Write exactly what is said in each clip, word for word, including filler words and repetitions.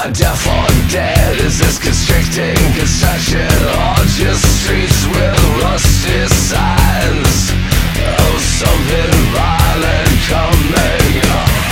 deaf or dead? Is this constricting concession or just streets with rusty signs of something violent coming?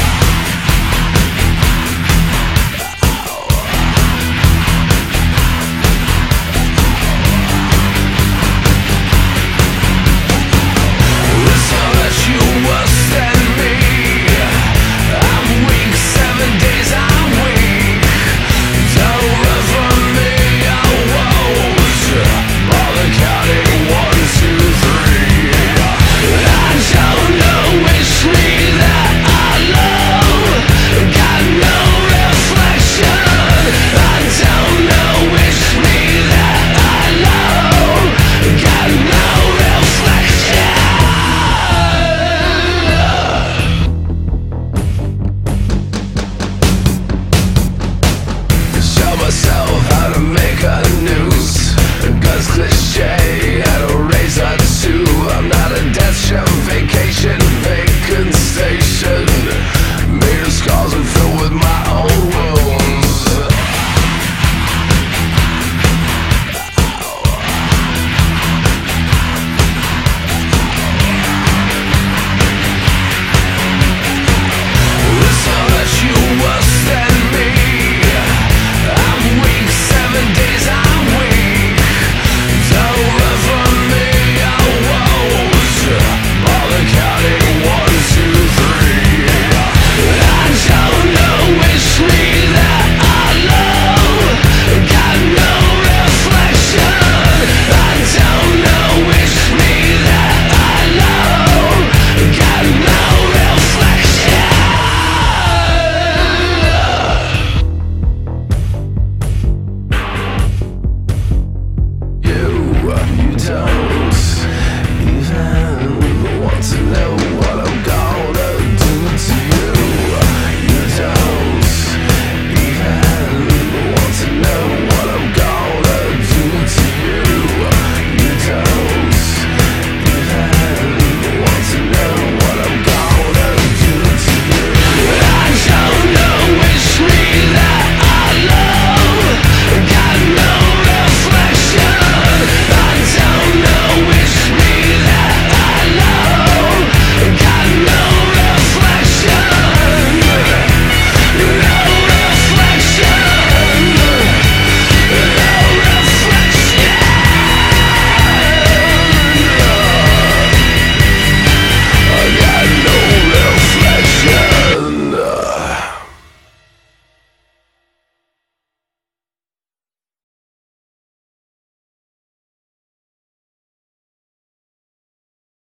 So that you worse than me. I'm weak, seven days I'm weak. Don't run from me, I won't. All the counting, one, two, three. I don't know which me that I love. Got no reflection. I don't know which me that I love. Got no reflection. Show myself how to make a noose. Guns cliche, had a razor too. I'm not a death shell vacation